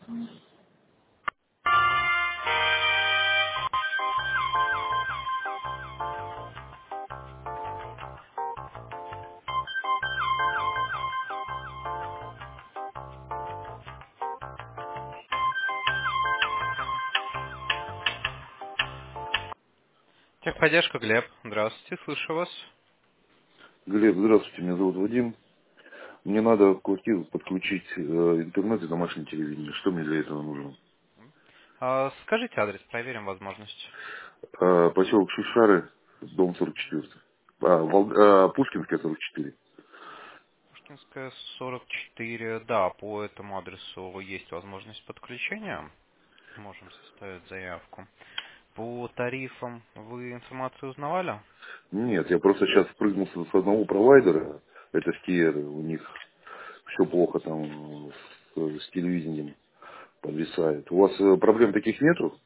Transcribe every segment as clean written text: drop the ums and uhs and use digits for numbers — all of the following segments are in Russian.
Техподдержка, Глеб. Здравствуйте, слышу вас. Глеб, здравствуйте, меня зовут Вадим. Мне надо в квартиру подключить интернет и домашнее телевидение. Что мне для этого нужно? Скажите адрес, проверим возможность. Поселок Шишары, дом 44. Пушкинская 44. Пушкинская, 44. Да, по этому адресу есть возможность подключения. Можем составить заявку. По тарифам вы информацию узнавали? Нет, я просто сейчас прыгнул с одного провайдера, это Стиер, у них все плохо там с телевидением подвисает. У вас проблем таких нету?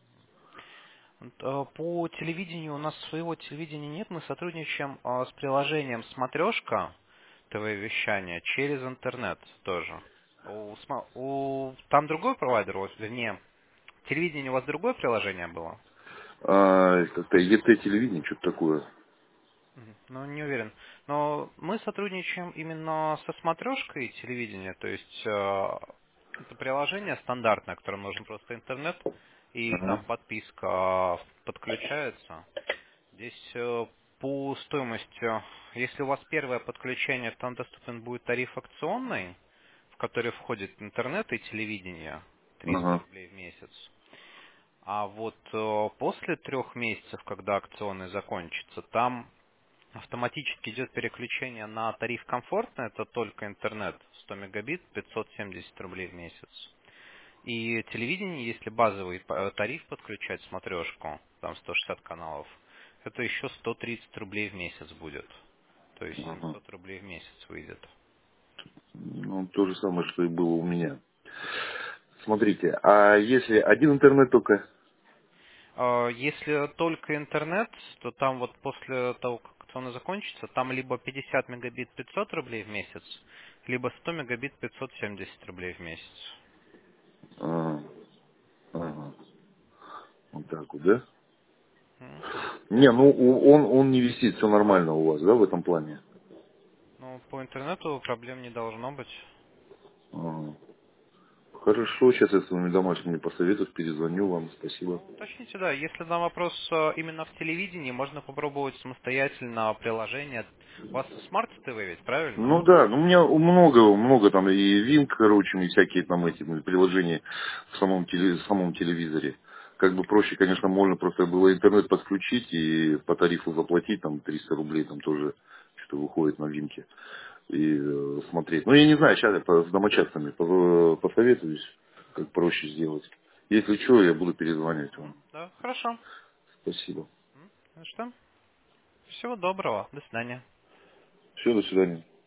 По телевидению у нас своего телевидения нет. Мы сотрудничаем с приложением «Смотрешка» ТВ-вещания через интернет тоже. Там другой провайдер, вернее, телевидение у вас другое приложение было? Как-то ЕТ телевидение, что-то такое. Ну, не уверен. Но мы сотрудничаем именно со смотрешкой телевидения, то есть это приложение стандартное, которым нужен просто интернет, и там Ага. подписка подключается. Здесь по стоимости, если у вас первое подключение, там доступен будет тариф акционный, в который входит интернет и телевидение, 300 Ага. рублей в месяц. А вот после 3 месяцев, когда акционный закончится, там автоматически идет переключение на тариф комфортный, это только интернет, 100 мегабит, 570 рублей в месяц. И телевидение, если базовый тариф подключать, смотрешку, там 160 каналов, это еще 130 рублей в месяц будет. То есть Ага. 700 рублей в месяц выйдет. Ну, то же самое, что и было у меня. Смотрите, а если один интернет только? Если только интернет, то там вот после того, как акционный закончится, там либо 50 мегабит 500 рублей в месяц, либо 100 мегабит 570 рублей в месяц. Ага, ага. Вот так вот, да? М. Не, ну он не висит, все нормально у вас, да, в этом плане? Ну, по интернету проблем не должно быть. Ага. Хорошо, сейчас я с вами домашними посоветуюсь, перезвоню вам, спасибо. Ну, уточните, да, если на вопрос именно в телевидении, можно попробовать самостоятельно приложение. У вас смарт ТВ ведь, правильно? Ну да, ну у меня много там и Винк, короче, и всякие там эти приложения в самом телевизоре. Как бы проще, конечно, можно просто было интернет подключить и по тарифу заплатить, там 300 рублей там тоже что выходит на Винке и смотреть. Ну я не знаю, сейчас я с домочадцами посоветуюсь, как проще сделать. Если что, я буду перезванивать вам. Да, хорошо. Спасибо. Ну что, всего доброго, до свидания. Все, до свидания.